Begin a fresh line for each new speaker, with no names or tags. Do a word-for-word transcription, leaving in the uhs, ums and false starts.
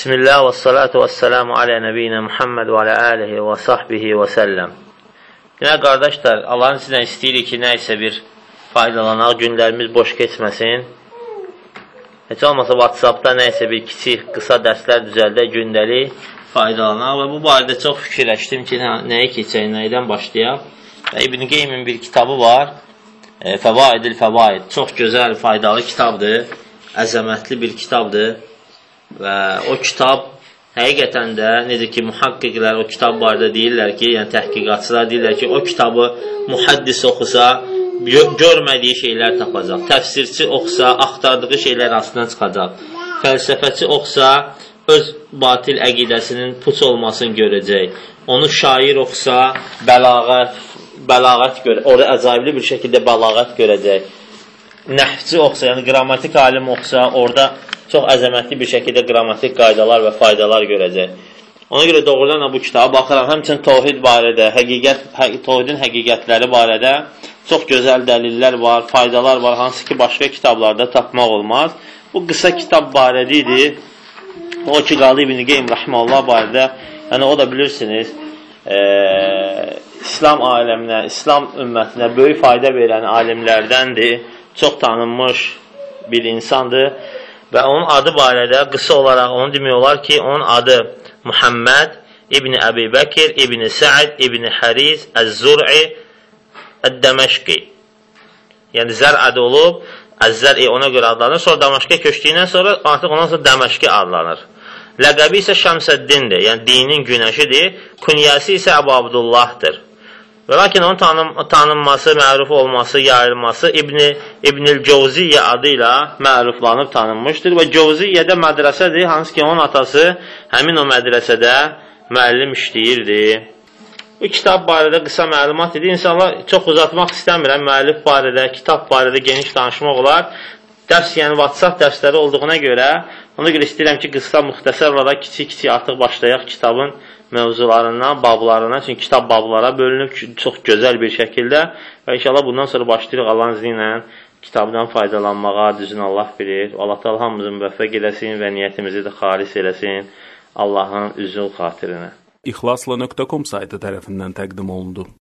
Bismillah və salatu və səlamu alə nəbiyyina Muhammed və alə alihi və sahbihi və səlləm. Demək, qardaşlar, Allahın sizdən istəyirik ki, nə isə bir faydalanaq, günlərimiz boş keçməsin. Heç olmasa WhatsAppda nə isə bir kiçik, qısa dərslər düzəldə, gündəlik faydalanaq və bu barədə çox fikirləşdim ki, nəyə keçək, nəyidən başlayaq. Və İbn Qeymin bir kitabı var, Fəvaidil Fəvaid, çox gözəl, faydalı kitabdır, əzəmətli bir kitabdır. Və o kitab həqiqətən də, necə ki, mühaqqiqlər o kitab barədə deyirlər ki, yəni təhqiqatçılar deyirlər ki, o kitabı mühaddis oxusa, görmədiyi şeylər tapacaq. Təfsirçi oxusa, axtardığı şeylər aslında çıxacaq. Fəlsəfəçi oxusa, öz batil əqidəsinin puç olmasını görəcək. Onu şair oxusa, bəlağət, bəlağət görəcək. Orada əcaibli bir şəkildə bəlağət görəcək. Nəhvçi oxusa, yəni qrammatik alim oxusa, orada çox əzəmətli bir şəkildə qrammatik qaydalar və faydalar görəcək. Ona görə doğrudan da bu kitaba baxıram, həmçinin təvhid barədə, həqiqət, hə, təvhidin həqiqətləri barədə çox gözəl dəlillər var, faydalar var, hansı ki, başqa kitablarda tapmaq olmaz. Bu qısa kitab barədə idi. O ki, qalı İbn Qeym rəhməllah barədə, yəni o da bilirsiniz, e, İslam aləminə, İslam ümmətinə böyük fayda verən alimlərdəndir, çox tanınmış bir insandır. Və onun adı barədə qısa olaraq onu demək olar ki, onun adı Muhammed İbn Əbi Bəkir İbn Səid İbn Həriz Əz-Zur'i Əd-Dəməşqi. Yəni zər adı olub, Əz-Zər'i ona görə adlanır. Sonra Dəməşqə köçdüyündən sonra artıq ondan sonra Dəməşqi adlanır. Ləqəbi isə Şəmsəddindir, yəni dinin günəşidir. Künyəsi isə Əbu Abdullahdır. Və lakin onun tanım, tanınması, məruf olması, yayılması İbn-i İbn-i Cəvziyyə adı ilə məruflanıb tanınmışdır. Və Cəvziyyədə mədrəsədir, hansı ki, onun atası həmin o mədrəsədə müəllim işləyirdi. Bu kitab barədə qısa məlumat idi. İnsanlar çox uzatmaq istəmirəm, müəllif barədə, kitab barədə geniş danışmaq olar. Dərs, yəni WhatsApp dərsləri olduğuna görə, ona görə istəyirəm ki, qısa, müxtəsər olaraq kiçik-kiçik artıq başlayaq kitabın mövzularından, bablarına, çünki kitab bablara bölünüb çox gözəl bir şəkildə və inşallah bundan sonra başlayırıq Allahın izni ilə kitabdan faydalanmağa, düzün Allah bilir. Allah da hamımızı müvəffəq eləsin və niyyətimizi də xalis eləsin Allahın üzül xatirinə.
İxlasla nöqtə com saytı tərəfindən təqdim olundu.